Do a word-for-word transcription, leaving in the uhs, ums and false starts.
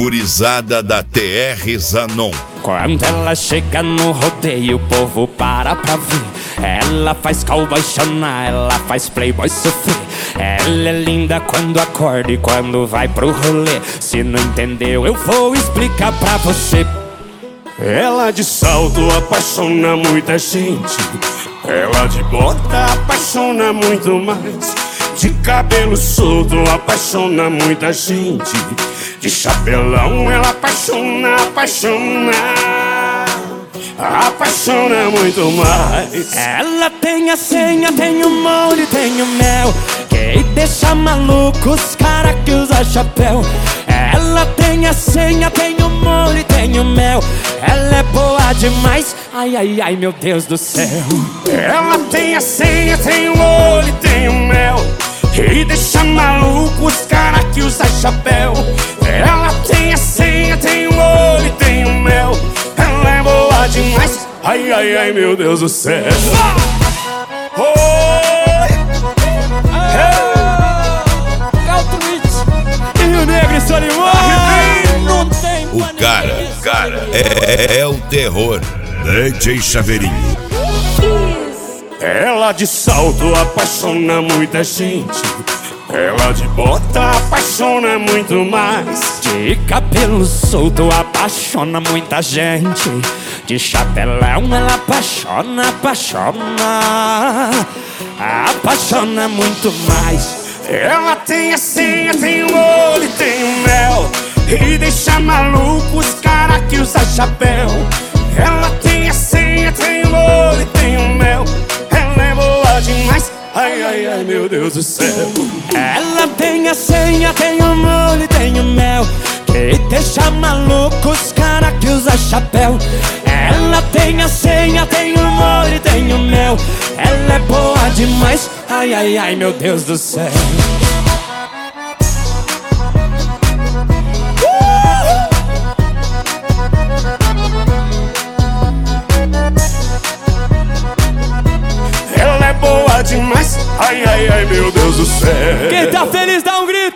gurizada da T R Zanon. Quando ela chega no rodeio, o povo para pra ver. Ela faz cowboy chorar, ela faz playboy sofrer. Ela é linda quando acorda e quando vai pro rolê. Se não entendeu, eu vou explicar pra você. Ela de salto apaixona muita gente. Ela de bota apaixona muito mais. De cabelo solto apaixona muita gente. De chapelão ela apaixona, apaixona, apaixona muito mais. Ela tem a senha, tem o molho, tem o mel, que deixa maluco os cara que usa chapéu. Ela tem a senha, tem o molho, tem o mel. Ela é boa demais, ai, ai, ai, meu Deus do céu. Ela tem a senha, tem o molho, tem o mel, e deixa maluco os cara que usa chapéu. Ela tem a senha, tem o olho e tem o mel. Ela é boa demais, ai, ai, ai, meu Deus do céu. Oi! E o Negro e Solimões. Não tem O cara, cara, é, é o terror. D J Chaveirinho. Ela de salto apaixona muita gente. Ela de bota apaixona muito mais. De cabelo solto apaixona muita gente. De chapelão ela apaixona, apaixona, apaixona muito mais. Ela tem a senha, tem o olho e tem o mel, e deixa maluco os cara que usa chapéu. Ela tem a senha, tem o olho e tem o mel. Ela é boa demais, ai, ai, ai, meu Deus do céu. Ela tem a senha, tem o molho e tem o mel, que deixa maluco os cara que usa chapéu. Ela tem a senha, tem o molho e tem o mel. Ela é boa demais, ai, ai, ai, meu Deus do céu. Ela é boa demais, ai, ai, ai, meu Deus do céu. Quem tá feliz dá um grito.